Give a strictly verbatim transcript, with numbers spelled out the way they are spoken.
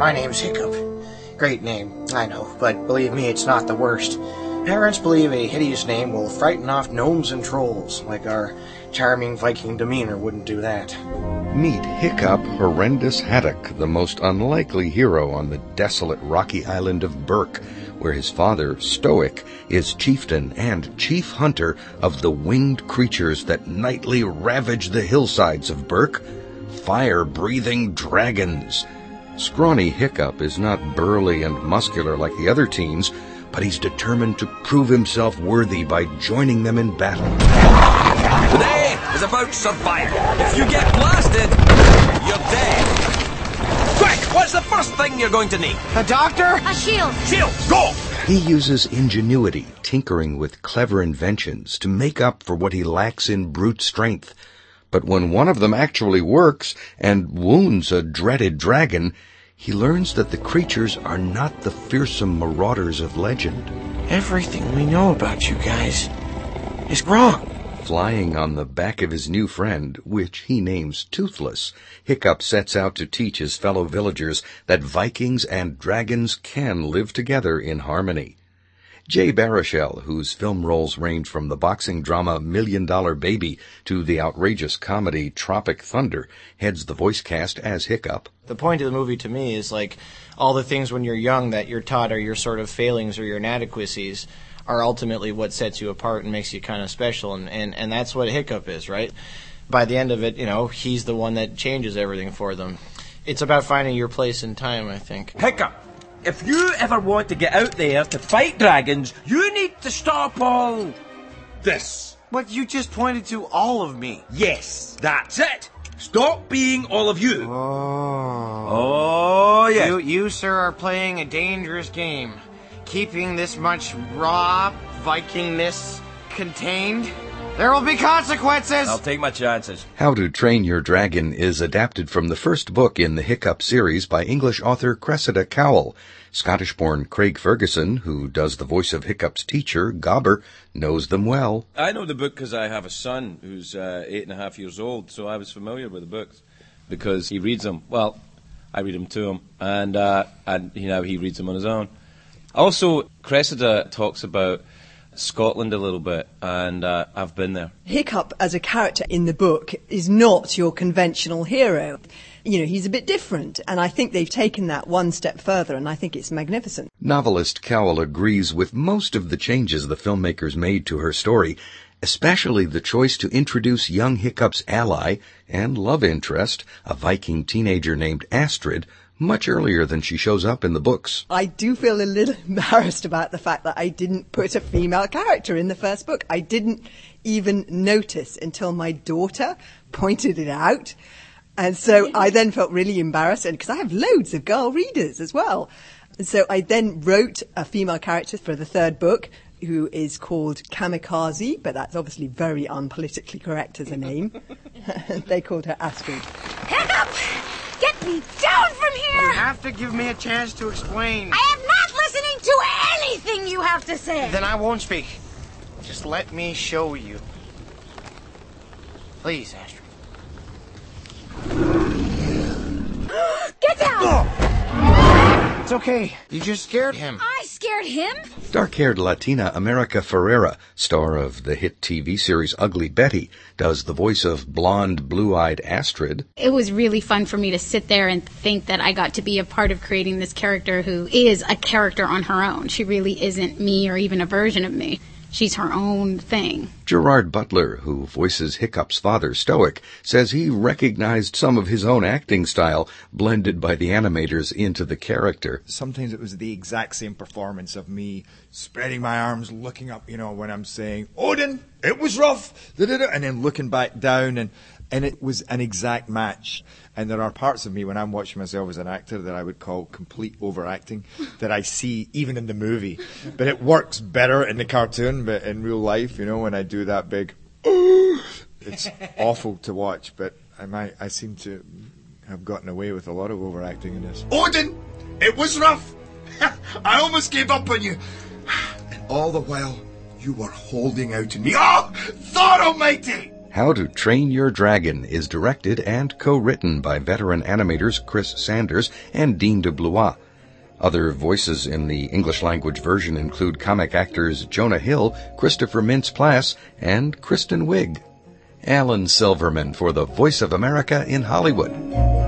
My name's Hiccup. Great name, I know, but believe me, it's not the worst. Parents believe a hideous name will frighten off gnomes and trolls, like our charming Viking demeanor wouldn't do that. Meet Hiccup Horrendous Haddock, the most unlikely hero on the desolate rocky island of Berk, where his father, Stoic, is chieftain and chief hunter of the winged creatures that nightly ravage the hillsides of Berk, fire-breathing dragons. Scrawny Hiccup is not burly and muscular like the other teens, but he's determined to prove himself worthy by joining them in battle. Today is about survival. If you get blasted, you're dead. Quick, what's the first thing you're going to need? A doctor? A shield. Shield, go! He uses ingenuity, tinkering with clever inventions to make up for what he lacks in brute strength. But when one of them actually works and wounds a dreaded dragon, he learns that the creatures are not the fearsome marauders of legend. Everything we know about you guys is wrong. Flying on the back of his new friend, which he names Toothless, Hiccup sets out to teach his fellow villagers that Vikings and dragons can live together in harmony. Jay Baruchel, whose film roles range from the boxing drama Million Dollar Baby to the outrageous comedy Tropic Thunder, heads the voice cast as Hiccup. The point of the movie to me is like all the things when you're young that you're taught are your sort of failings or your inadequacies are ultimately what sets you apart and makes you kind of special, and, and, and that's what Hiccup is, right? By the end of it, you know, he's the one that changes everything for them. It's about finding your place in time, I think. Hiccup, if you ever want to get out there to fight dragons, you need to stop all this. But you just pointed to all of me. Yes, that's it. Stop being all of you. Oh. Oh, yes. You, you, sir, are playing a dangerous game. Keeping this much raw Vikingness contained, there will be consequences! I'll take my chances. How to Train Your Dragon is adapted from the first book in the Hiccup series by English author Cressida Cowell. Scottish-born Craig Ferguson, who does the voice of Hiccup's teacher, Gobber, knows them well. I know the book because I have a son who's uh, eight and a half years old, so I was familiar with the books because he reads them. Well, I read them to him, and, uh, and you know, he reads them on his own. Also, Cressida talks about Scotland a little bit, and uh, I've been there. Hiccup, as a character in the book, is not your conventional hero. You know, he's a bit different, and I think they've taken that one step further, and I think it's magnificent. Novelist Cowell agrees with most of the changes the filmmakers made to her story, especially the choice to introduce young Hiccup's ally and love interest, a Viking teenager named Astrid, much earlier than she shows up in the books. I do feel a little embarrassed about the fact that I didn't put a female character in the first book. I didn't even notice until my daughter pointed it out. And so I then felt really embarrassed, and because I have loads of girl readers as well. And so I then wrote a female character for the third book, who is called Kamikaze, but that's obviously very unpolitically correct as a name. They called her Astrid. Hiccup! Get me down from here! You have to give me a chance to explain. I am not listening to anything you have to say! Then I won't speak. Just let me show you. Please, Astrid. Get down! It's okay. You just scared him. I scared him? Dark-haired Latina America Ferrera, star of the hit T V series Ugly Betty, does the voice of blonde, blue-eyed Astrid. It was really fun for me to sit there and think that I got to be a part of creating this character who is a character on her own. She really isn't me or even a version of me. She's her own thing. Gerard Butler, who voices Hiccup's father, Stoic, says he recognized some of his own acting style blended by the animators into the character. Sometimes it was the exact same performance of me spreading my arms, looking up, you know, when I'm saying, Odin, it was rough, da-da-da, and then looking back down, and, and it was an exact match. And there are parts of me when I'm watching myself as an actor that I would call complete overacting that I see even in the movie. But it works better in the cartoon, but in real life, you know, when I do that big, it's awful to watch. But I might, I seem to have gotten away with a lot of overacting in this. Odin, it was rough. I almost gave up on you. And all the while, you were holding out to me. Oh, Thor Almighty! How to Train Your Dragon is directed and co-written by veteran animators Chris Sanders and Dean DeBlois. Other voices in the English-language version include comic actors Jonah Hill, Christopher Mintz-Plasse, and Kristen Wiig. Alan Silverman for the Voice of America in Hollywood.